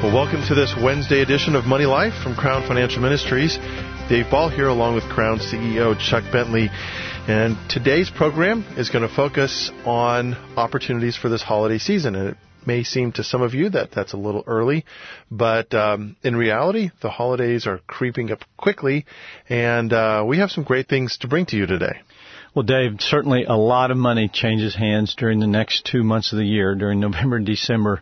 Well, welcome to this Wednesday edition of Money Life from Crown Financial Ministries. Dave Ball here along with Crown CEO Chuck Bentley. And today's program is going to focus on opportunities for this holiday season. And it may seem to some of you that that's a little early, but in reality, the holidays are creeping up quickly, and we have some great things to bring to you today. Well, Dave, certainly a lot of money changes hands during the next 2 months of the year, during November and December,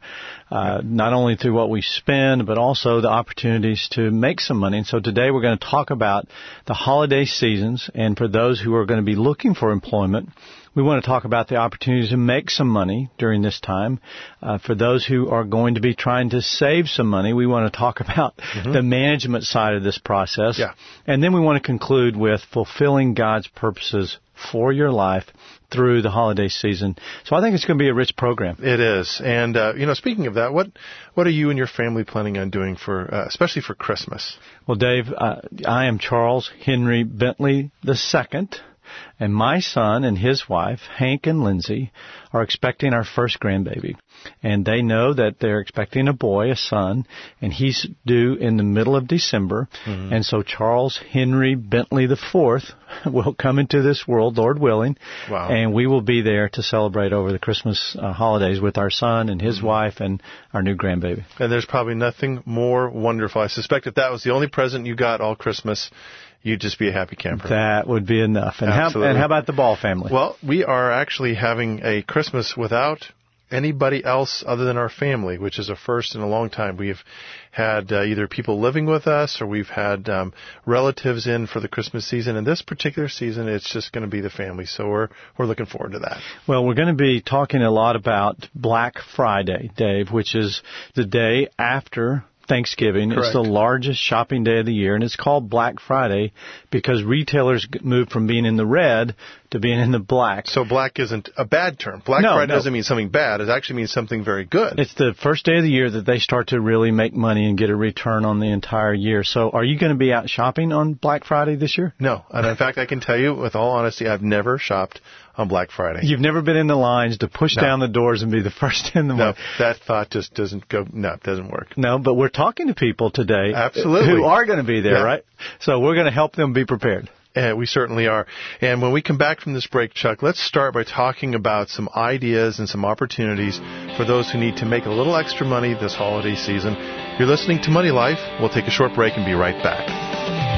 not only through what we spend, but also the opportunities to make some money. And so today we're going to talk about the holiday seasons, and for those who are going to be looking for employment, we want to talk about the opportunities to make some money during this time. For those who are going to be trying to save some money, we want to talk about the management side of this process. Yeah. And then we want to conclude with fulfilling God's purposes for your life through the holiday season. So I think it's going to be a rich program. It is. And, speaking of that, what are you and your family planning on doing for, especially for Christmas? Well, Dave, I am Charles Henry Bentley II. And my son and his wife, Hank and Lindsay, are expecting our first grandbaby. And they know that they're expecting a boy, a son, and he's due in the middle of December. Mm-hmm. And so Charles Henry Bentley IV will come into this world, Lord willing. Wow. And we will be there to celebrate over the Christmas holidays with our son and his wife and our new grandbaby. And there's probably nothing more wonderful. I suspect if that was the only present you got all Christmas, you'd just be a happy camper. That would be enough. And how about the Ball family? Well, we are actually having a Christmas without anybody else other than our family, which is a first in a long time. We've had either people living with us or we've had relatives in for the Christmas season. And this particular season, it's just going to be the family. So we're looking forward to that. Well, we're going to be talking a lot about Black Friday, Dave, which is the day after Thanksgiving. Correct. It's the largest shopping day of the year, and it's called Black Friday because retailers moved from being in the red to being in the black. So black isn't a bad term. Black Friday doesn't mean something bad. It actually means something very good. It's the first day of the year that they start to really make money and get a return on the entire year. So are you going to be out shopping on Black Friday this year? No. And in fact, I can tell you with all honesty, I've never shopped on Black Friday. You've never been in the lines to push down the doors and be the first in the morning. No, that thought just doesn't go. No, it doesn't work. No, but we're talking to people today Absolutely. who are going to be there, right? So we're going to help them be prepared. We certainly are. And when we come back from this break, Chuck, let's start by talking about some ideas and some opportunities for those who need to make a little extra money this holiday season. You're listening to Money Life. We'll take a short break and be right back.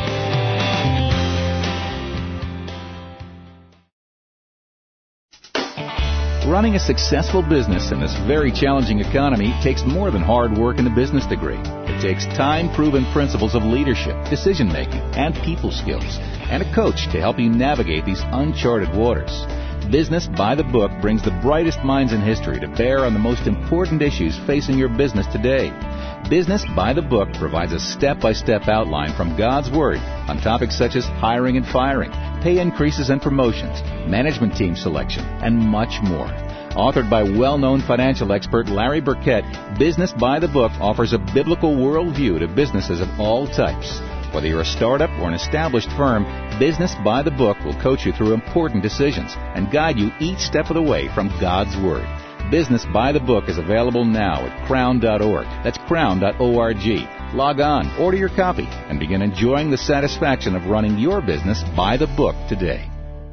Running a successful business in this very challenging economy takes more than hard work and a business degree. It takes time-proven principles of leadership, decision-making, and people skills, and a coach to help you navigate these uncharted waters. Business by the Book brings the brightest minds in history to bear on the most important issues facing your business today. Business by the Book provides a step-by-step outline from God's Word on topics such as hiring and firing, pay increases and promotions, management team selection, and much more. Authored by well-known financial expert Larry Burkett, Business by the Book offers a biblical worldview to businesses of all types. Whether you're a startup or an established firm, Business by the Book will coach you through important decisions and guide you each step of the way from God's Word. Business by the Book is available now at crown.org. That's crown.org. Log on, order your copy, and begin enjoying the satisfaction of running your business by the book today.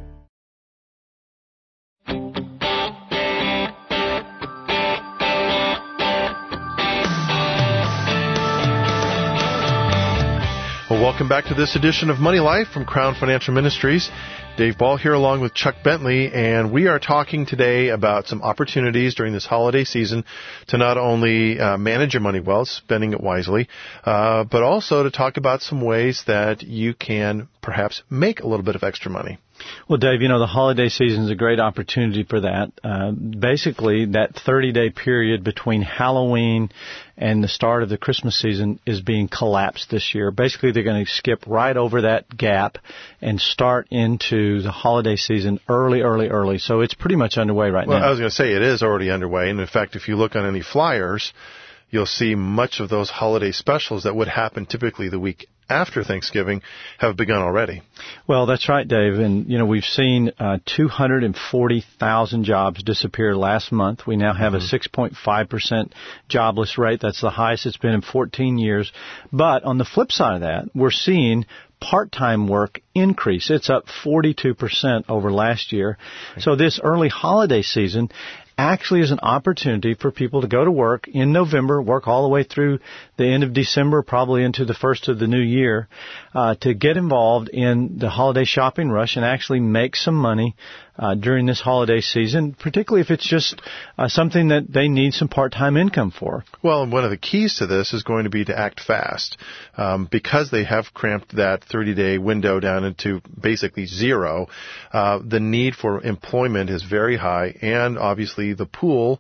Well, welcome back to this edition of Money Life from Crown Financial Ministries. Dave Ball here along with Chuck Bentley, and we are talking today about some opportunities during this holiday season to not only manage your money well, spending it wisely, but also to talk about some ways that you can perhaps make a little bit of extra money. Well, Dave, the holiday season is a great opportunity for that. Basically, that 30-day period between Halloween and the start of the Christmas season is being collapsed this year. Basically, they're going to skip right over that gap and start into the holiday season early. So it's pretty much underway right now. Well, I was going to say it is already underway. And in fact, if you look on any flyers, you'll see much of those holiday specials that would happen typically the week after Thanksgiving have begun already. Well, that's right, Dave. And, we've seen 240,000 jobs disappear last month. We now have a 6.5% jobless rate. That's the highest it's been in 14 years. But on the flip side of that, we're seeing part-time work increase. It's up 42% over last year. So this early holiday season actually is an opportunity for people to go to work in November, work all the way through the end of December, probably into the first of the new year, to get involved in the holiday shopping rush and actually make some money during this holiday season, particularly if it's just something that they need some part-time income for. Well, and one of the keys to this is going to be to act fast. Because they have cramped that 30-day window down into basically zero, the need for employment is very high, and obviously the pool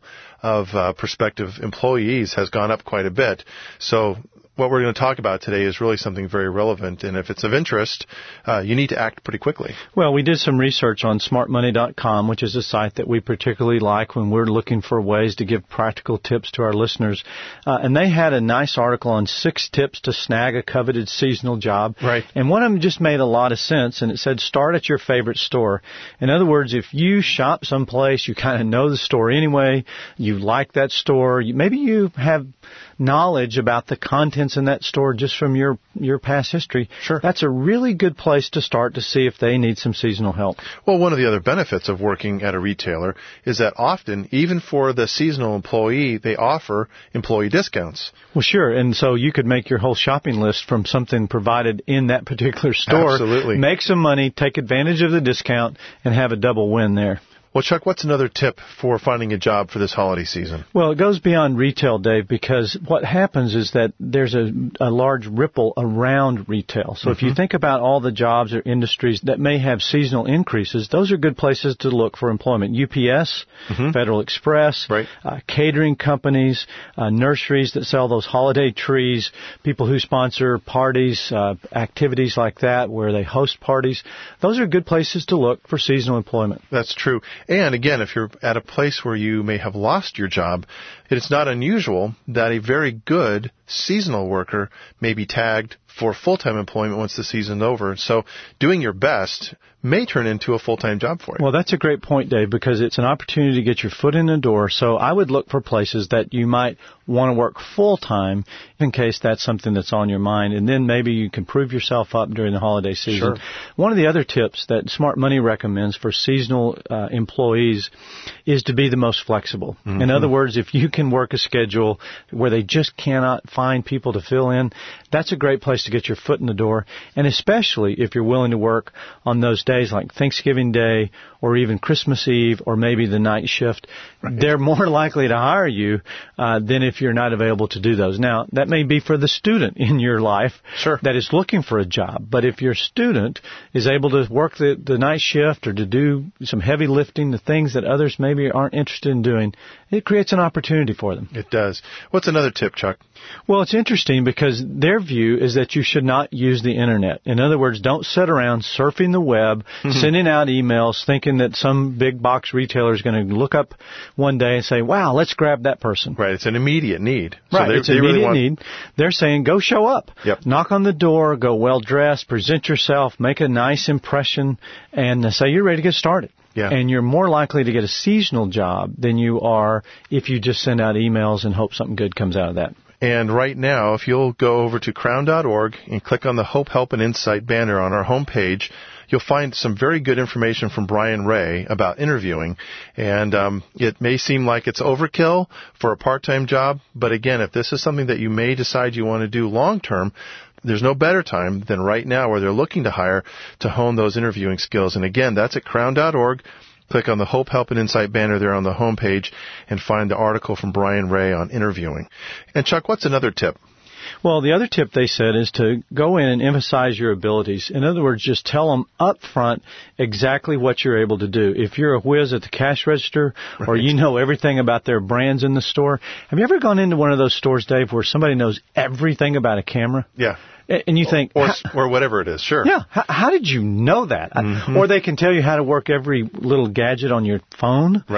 of prospective employees has gone up quite a bit. So what we're going to talk about today is really something very relevant, and if it's of interest, you need to act pretty quickly. Well, we did some research on smartmoney.com, which is a site that we particularly like when we're looking for ways to give practical tips to our listeners. And they had a nice article on 6 tips to snag a coveted seasonal job. Right. And one of them just made a lot of sense, and it said start at your favorite store. In other words, if you shop someplace, you kind of know the store anyway, you like that store, maybe you have knowledge about the contents in that store just from your past history. Sure. That's a really good place to start to see if they need some seasonal help. Well, one of the other benefits of working at a retailer is that often, even for the seasonal employee, they offer employee discounts. Well, sure. And so you could make your whole shopping list from something provided in that particular store. Absolutely. Make some money, take advantage of the discount, and have a double win there. Well, Chuck, what's another tip for finding a job for this holiday season? Well, it goes beyond retail, Dave, because what happens is that there's a large ripple around retail. So if you think about all the jobs or industries that may have seasonal increases, those are good places to look for employment. UPS, Federal Express, right. Catering companies, nurseries that sell those holiday trees, people who sponsor parties, activities like that where they host parties. Those are good places to look for seasonal employment. That's true. And again, if you're at a place where you may have lost your job, it's not unusual that a very good seasonal worker may be tagged for full-time employment once the season's over. So doing your best may turn into a full-time job for you. Well, that's a great point, Dave, because it's an opportunity to get your foot in the door. So I would look for places that you might want to work full-time in case that's something that's on your mind. And then maybe you can prove yourself up during the holiday season. Sure. One of the other tips that Smart Money recommends for seasonal employees is to be the most flexible. In other words, if you can work a schedule where they just cannot find people to fill in, that's a great place to get your foot in the door. And especially if you're willing to work on those days like Thanksgiving Day or even Christmas Eve or maybe the night shift, they're more likely to hire you than if you're not available to do those. Now, that may be for the student in your life that is looking for a job. But if your student is able to work the night shift or to do some heavy lifting, the things that others maybe aren't interested in doing, it creates an opportunity for them. It does. What's another tip, Chuck? Well, it's interesting because their view is that you should not use the Internet. In other words, don't sit around surfing the web, sending out emails, thinking that some big box retailer is going to look up one day and say, wow, let's grab that person. Right. It's an immediate need. Right. So it's an immediate need. They're saying, go show up. Yep. Knock on the door, go well-dressed, present yourself, make a nice impression, and say you're ready to get started. Yeah. And you're more likely to get a seasonal job than you are if you just send out emails and hope something good comes out of that. And right now, if you'll go over to crown.org and click on the Hope, Help, and Insight banner on our homepage, you'll find some very good information from Brian Ray about interviewing. And it may seem like it's overkill for a part-time job, but again, if this is something that you may decide you want to do long-term, there's no better time than right now where they're looking to hire to hone those interviewing skills. And again, that's at crown.org. Click on the Hope, Help, and Insight banner there on the homepage and find the article from Brian Ray on interviewing. And Chuck, what's another tip? Well, the other tip they said is to go in and emphasize your abilities. In other words, just tell them up front exactly what you're able to do. If you're a whiz at the cash register or you know everything about their brands in the store. Have you ever gone into one of those stores, Dave, where somebody knows everything about a camera? Yeah. And you think... Or whatever it is, sure. Yeah. How did you know that? Or they can tell you how to work every little gadget on your phone. Right.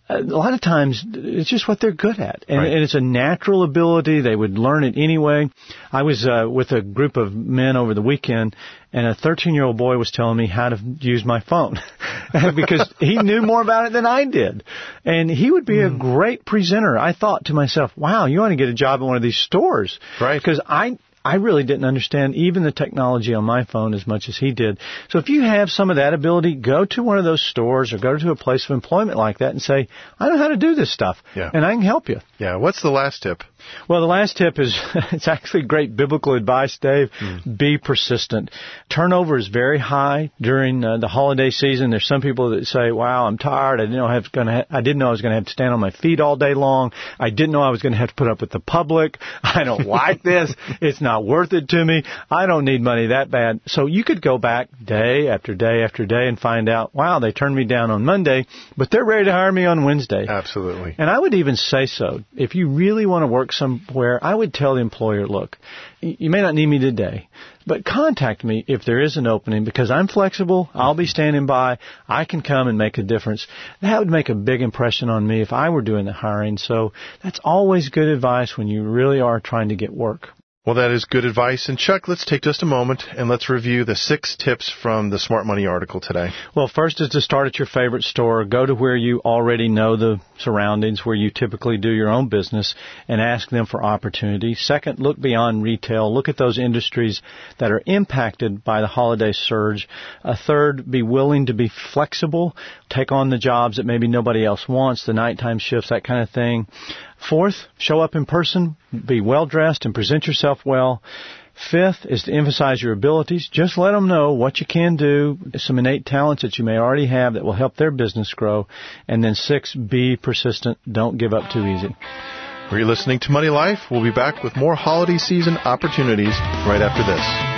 a lot of times it's just what they're good at. And, right. and it's a natural ability. They would learn it anyway. I was with a group of men over the weekend, and a 13-year-old boy was telling me how to use my phone because he knew more about it than I did. And he would be a great presenter. I thought to myself, wow, you want to get a job at one of these stores. Right. Because I really didn't understand even the technology on my phone as much as he did. So if you have some of that ability, go to one of those stores or go to a place of employment like that and say, I know how to do this stuff, and I can help you. Yeah. What's the last tip? Well, the last tip is, it's actually great biblical advice, Dave. Be persistent. Turnover is very high during the holiday season. There's some people that say, wow, I'm tired. I didn't know I was going to have to stand on my feet all day long. I didn't know I was going to have to put up with the public. I don't like this. It's not worth it to me. I don't need money that bad. So you could go back day after day after day and find out, wow, they turned me down on Monday, but they're ready to hire me on Wednesday. Absolutely. And I would even say so. If you really want to work somewhere, I would tell the employer, look, you may not need me today, but contact me if there is an opening because I'm flexible. I'll be standing by. I can come and make a difference. That would make a big impression on me if I were doing the hiring. So that's always good advice when you really are trying to get work. Well, that is good advice. And Chuck, let's take just a moment and let's review the 6 tips from the Smart Money article today. Well, first is to start at your favorite store. Go to where you already know the surroundings, where you typically do your own business, and ask them for opportunity. Second, look beyond retail. Look at those industries that are impacted by the holiday surge. Third, be willing to be flexible. Take on the jobs that maybe nobody else wants, the nighttime shifts, that kind of thing. Fourth, show up in person, be well-dressed, and present yourself well. Fifth is to emphasize your abilities. Just let them know what you can do, some innate talents that you may already have that will help their business grow. And then 6, be persistent. Don't give up too easy. You're listening to Money Life. We'll be back with more holiday season opportunities right after this.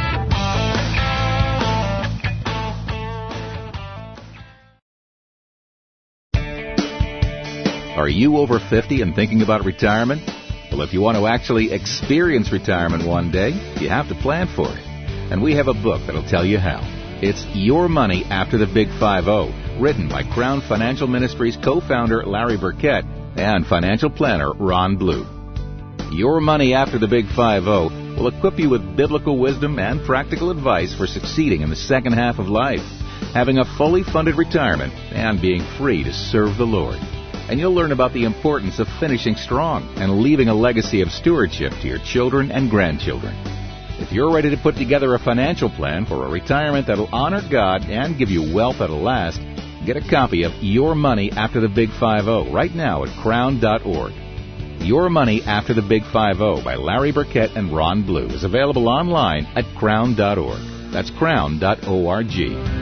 Are you over 50 and thinking about retirement? Well, if you want to actually experience retirement one day, you have to plan for it. And we have a book that'll tell you how. It's Your Money After the Big 5-0, written by Crown Financial Ministries co-founder Larry Burkett and financial planner Ron Blue. Your Money After the Big 5-0 will equip you with biblical wisdom and practical advice for succeeding in the second half of life, having a fully funded retirement, and being free to serve the Lord. And you'll learn about the importance of finishing strong and leaving a legacy of stewardship to your children and grandchildren. If you're ready to put together a financial plan for a retirement that'll honor God and give you wealth that'll last, get a copy of Your Money After the Big 5-0 right now at crown.org. Your Money After the Big 5-0 by Larry Burkett and Ron Blue is available online at crown.org. That's crown.org.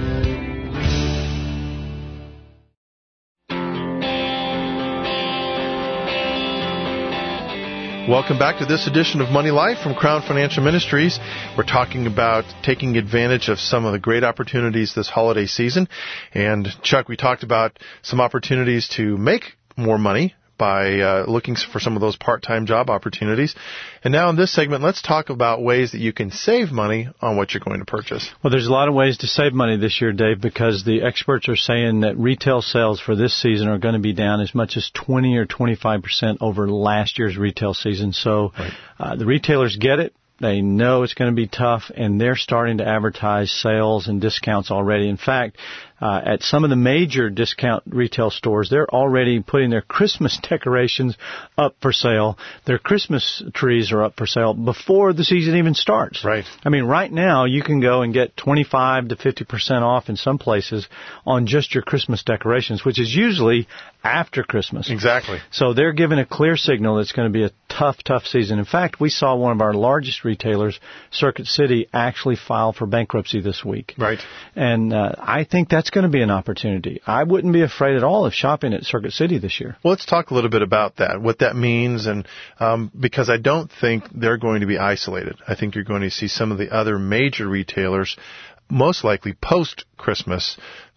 Welcome back to this edition of Money Life from Crown Financial Ministries. We're talking about taking advantage of some of the great opportunities this holiday season. And Chuck, we talked about some opportunities to make more money by looking for some of those part-time job opportunities. And now in this segment, let's talk about ways that you can save money on what you're going to purchase. Well, there's a lot of ways to save money this year, Dave, because the experts are saying that retail sales for this season are going to be down as much as 20 or 25% over last year's retail season. So the retailers get it. They know it's going to be tough, and they're starting to advertise sales and discounts already. In fact, at some of the major discount retail stores, they're already putting their Christmas decorations up for sale. Their Christmas trees are up for sale before the season even starts. Right. I mean, right now, you can go and get 25 to 50% off in some places on just your Christmas decorations, which is usually after Christmas. Exactly. So they're giving a clear signal it's going to be a tough season. In fact, we saw one of our largest retailers, Circuit City, actually file for bankruptcy this week. Right. And I think that's going to be an opportunity. I wouldn't be afraid at all of shopping at Circuit City this year. Well, let's talk a little bit about that, what that means, and because I don't think they're going to be isolated. I think you're going to see some of the other major retailers, most likely post-Christmas,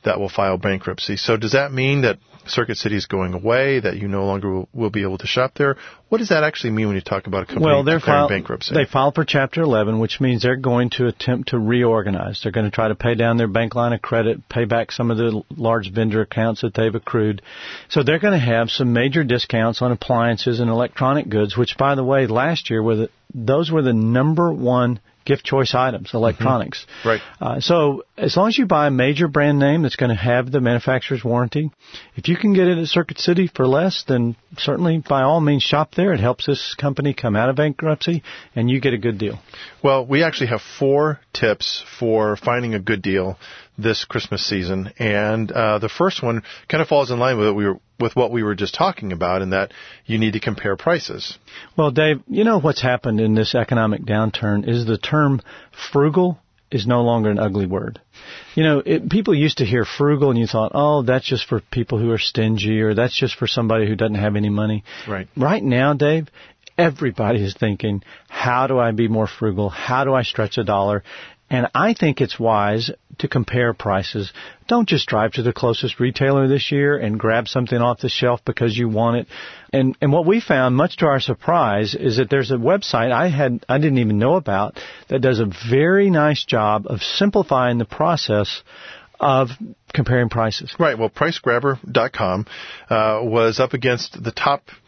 that will file bankruptcy. So does that mean that Circuit City is going away, that you no longer will be able to shop there? What does that actually mean when you talk about a company declaring bankruptcy? They filed for Chapter 11, which means they're going to attempt to reorganize. They're going to try to pay down their bank line of credit, pay back some of the large vendor accounts that they've accrued. So they're going to have some major discounts on appliances and electronic goods, which, by the way, last year those were the number one gift choice items, electronics. Right. So as long as you buy a major brand name that's going to have the manufacturer's warranty, if you can get it at Circuit City for less, then certainly by all means shop there. It helps this company come out of bankruptcy, and you get a good deal. Well, we actually have 4 tips for finding a good deal this Christmas season, and the first one kind of falls in line with what we were just talking about, in that you need to compare prices. Well, Dave, you know what's happened in this economic downturn is the term frugal is no longer an ugly word. You know, people used to hear frugal and you thought, oh, that's just for people who are stingy, or that's just for somebody who doesn't have any money. Right. Right now, Dave, everybody is thinking, how do I be more frugal? How do I stretch a dollar? And I think it's wise to compare prices. Don't just drive to the closest retailer this year and grab something off the shelf because you want it. And what we found, much to our surprise, is that there's a website I didn't even know about that does a very nice job of simplifying the process of comparing prices. Right. Well, PriceGrabber.com was up against the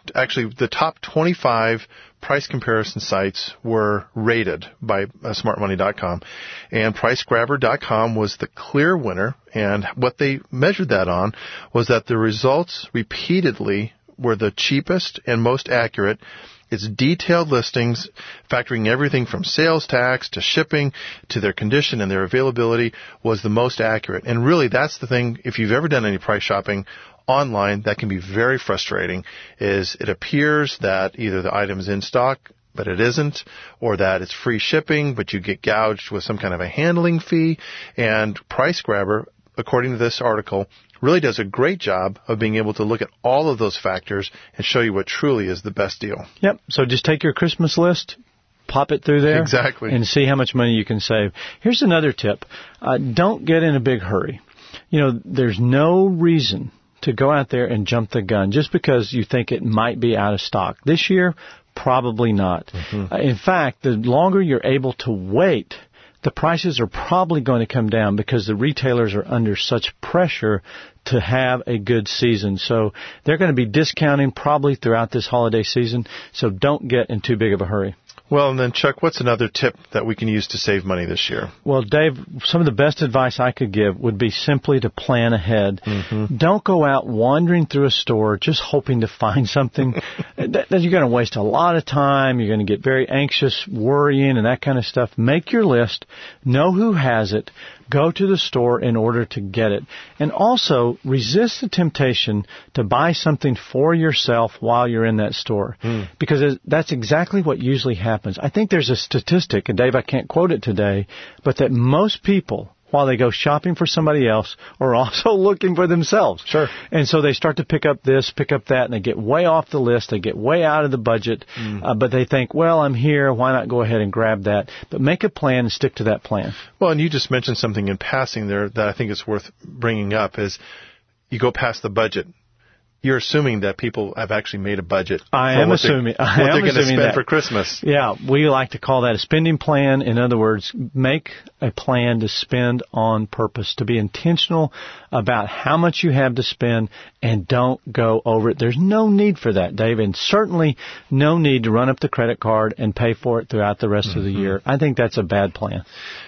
top 25 price comparison sites were rated by SmartMoney.com, and PriceGrabber.com was the clear winner. And what they measured that on was that the results repeatedly were the cheapest and most accurate. Its detailed listings, factoring everything from sales tax to shipping to their condition and their availability, was the most accurate. And really, that's the thing, if you've ever done any price shopping online, that can be very frustrating, is it appears that either the item is in stock, but it isn't, or that it's free shipping, but you get gouged with some kind of a handling fee. And PriceGrabber, according to this article, really does a great job of being able to look at all of those factors and show you what truly is the best deal. Yep. So just take your Christmas list, pop it through there, exactly, and see how much money you can save. Here's another tip. Don't get in a big hurry. You know, there's no reason to go out there and jump the gun just because you think it might be out of stock. This year, probably not. In fact, the longer you're able to wait, the prices are probably going to come down because the retailers are under such pressure to have a good season. So they're going to be discounting probably throughout this holiday season. So don't get in too big of a hurry. Well, and then, Chuck, what's another tip that we can use to save money this year? Well, Dave, some of the best advice I could give would be simply to plan ahead. Don't go out wandering through a store just hoping to find something. That you're going to waste a lot of time. You're going to get very anxious, worrying, and that kind of stuff. Make your list. Know who has it. Go to the store in order to get it. And also, resist the temptation to buy something for yourself while you're in that store. Because that's exactly what usually happens. I think there's a statistic, and Dave, I can't quote it today, but that most people, while they go shopping for somebody else, are also looking for themselves. Sure. And so they start to pick up this, pick up that, and they get way off the list. They get way out of the budget. But they think, well, I'm here. Why not go ahead and grab that? But make a plan and stick to that plan. Well, and you just mentioned something in passing there that I think is worth bringing up, is you go past the budget. You're assuming that people have actually made a budget. I am assuming what they're going to spend for Christmas. Yeah, we like to call that a spending plan. In other words, make a plan to spend on purpose, to be intentional about how much you have to spend, and don't go over it. There's no need for that, Dave, and certainly no need to run up the credit card and pay for it throughout the rest of the year. I think that's a bad plan.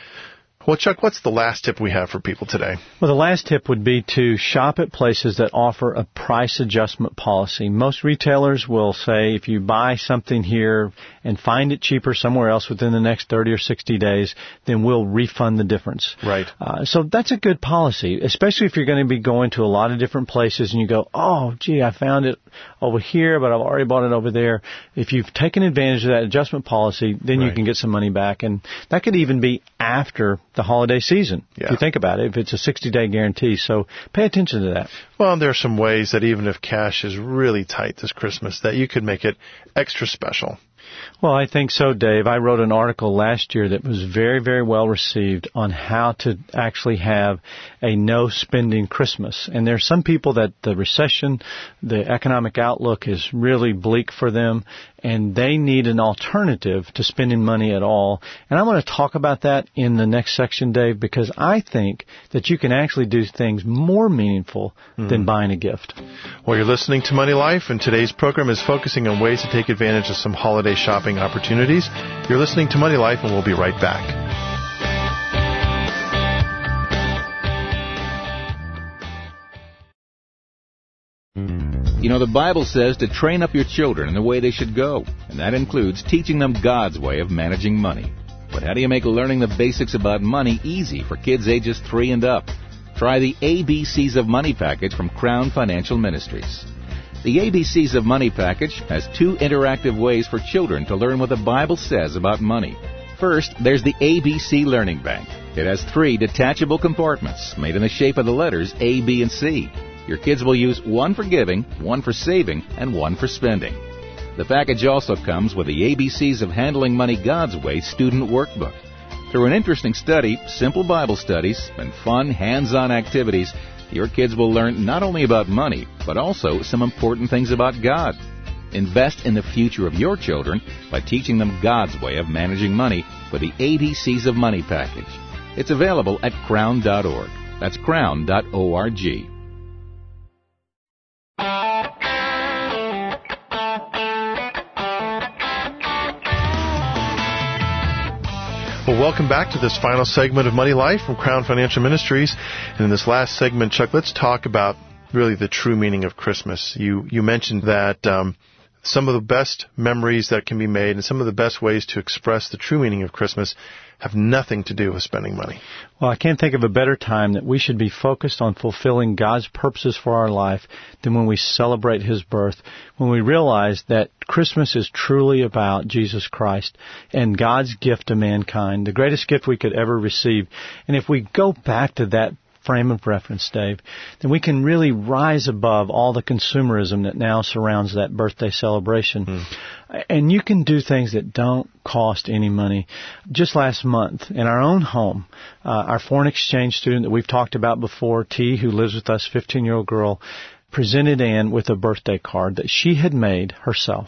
Well, Chuck, what's the last tip we have for people today? Well, the last tip would be to shop at places that offer a price adjustment policy. Most retailers will say if you buy something here and find it cheaper somewhere else within the next 30 or 60 days, then we'll refund the difference. Right. So that's a good policy, especially if you're going to be going to a lot of different places and you go, oh, gee, I found it over here, but I've already bought it over there. If you've taken advantage of that adjustment policy, then you can get some money back. And that could even be after the holiday season, if you think about it, if it's a 60-day guarantee. So pay attention to that. Well, there are some ways that even if cash is really tight this Christmas, that you could make it extra special. Well, I think so, Dave. I wrote an article last year that was very, very well received on how to actually have a no-spending Christmas. And there are some people that the recession, the economic outlook is really bleak for them, and they need an alternative to spending money at all. And I want to talk about that in the next section, Dave, because I think that you can actually do things more meaningful than buying a gift. Well, you're listening to Money Life, and today's program is focusing on ways to take advantage of some holiday shopping opportunities. You're listening to Money Life, and we'll be right back. You know, the Bible says to train up your children in the way they should go, and that includes teaching them God's way of managing money. But how do you make learning the basics about money easy for kids ages 3 and up? Try the ABCs of Money package from Crown Financial Ministries. The ABCs of Money package has 2 interactive ways for children to learn what the Bible says about money. First, there's the ABC Learning Bank. It has 3 detachable compartments made in the shape of the letters A, B, and C. Your kids will use 1 for giving, 1 for saving, and 1 for spending. The package also comes with the ABCs of Handling Money God's Way student workbook. Through an interesting study, simple Bible studies, and fun hands-on activities, your kids will learn not only about money, but also some important things about God. Invest in the future of your children by teaching them God's way of managing money with the ABCs of Money package. It's available at crown.org. That's crown.org. Well, welcome back to this final segment of Money Life from Crown Financial Ministries. And in this last segment, Chuck, let's talk about really the true meaning of Christmas. You mentioned that some of the best memories that can be made and some of the best ways to express the true meaning of Christmas have nothing to do with spending money. Well, I can't think of a better time that we should be focused on fulfilling God's purposes for our life than when we celebrate His birth, when we realize that Christmas is truly about Jesus Christ and God's gift to mankind, the greatest gift we could ever receive. And if we go back to that frame of reference, Dave, then we can really rise above all the consumerism that now surrounds that birthday celebration. And you can do things that don't cost any money. Just last month, in our own home, our foreign exchange student that we've talked about before, T, who lives with us, 15-year-old girl, presented Ann with a birthday card that she had made herself.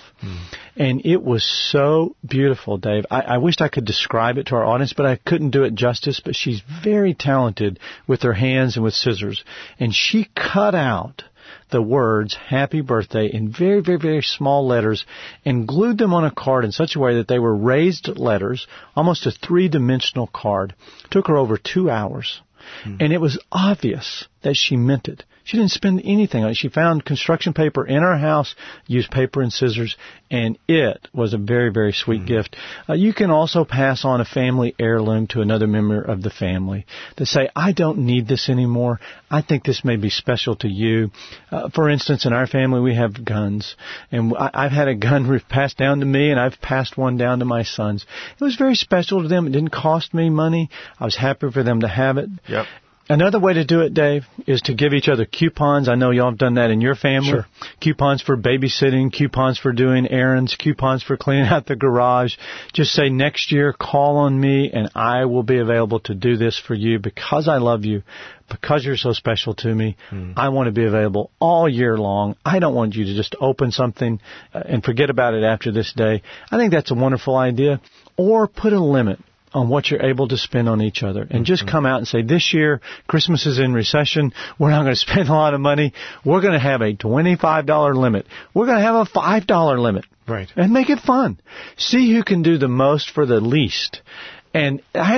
And it was so beautiful, Dave. I wished I could describe it to our audience, but I couldn't do it justice. But she's very talented with her hands and with scissors. And she cut out the words "Happy Birthday" in very, very, very small letters and glued them on a card in such a way that they were raised letters, almost a 3-dimensional card. It took her over 2 hours. And it was obvious that she meant it. She didn't spend anything on it. She found construction paper in our house, used paper and scissors, and it was a very, very sweet gift. You can also pass on a family heirloom to another member of the family to say, I don't need this anymore. I think this may be special to you. For instance, in our family, we have guns. And I've had a gun passed down to me, and I've passed one down to my sons. It was very special to them. It didn't cost me money. I was happy for them to have it. Yep. Another way to do it, Dave, is to give each other coupons. I know y'all have done that in your family. Sure. Coupons for babysitting, coupons for doing errands, coupons for cleaning out the garage. Just say, next year, call on me, and I will be available to do this for you because I love you, because you're so special to me. I want to be available all year long. I don't want you to just open something and forget about it after this day. I think that's a wonderful idea. Or put a limit on what you're able to spend on each other. And just come out and say, this year, Christmas is in recession. We're not going to spend a lot of money. We're going to have a $25 limit. We're going to have a $5 limit. Right. And make it fun. See who can do the most for the least. And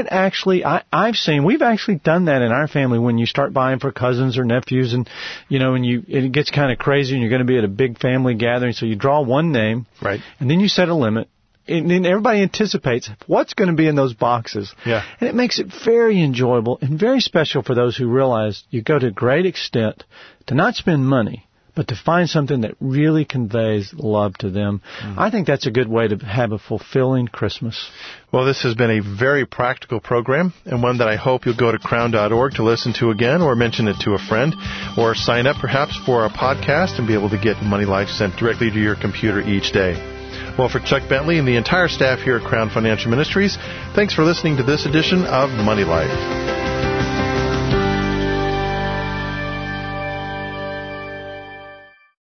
I've seen, we've actually done that in our family when you start buying for cousins or nephews and, it gets kind of crazy and you're going to be at a big family gathering. So you draw one name. Right. And then you set a limit. And then everybody anticipates what's going to be in those boxes. Yeah. And it makes it very enjoyable and very special for those who realize you go to great extent to not spend money, but to find something that really conveys love to them. I think that's a good way to have a fulfilling Christmas. Well, this has been a very practical program and one that I hope you'll go to crown.org to listen to again or mention it to a friend or sign up perhaps for a podcast and be able to get Money Life sent directly to your computer each day. Well, for Chuck Bentley and the entire staff here at Crown Financial Ministries, thanks for listening to this edition of Money Life.